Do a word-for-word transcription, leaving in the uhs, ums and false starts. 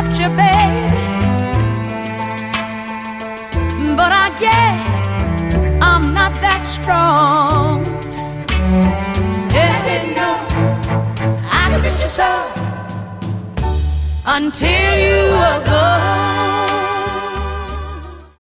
about you, baby, but I guess I'm not that strong. Yeah, I didn't know I could miss you so until you were gone.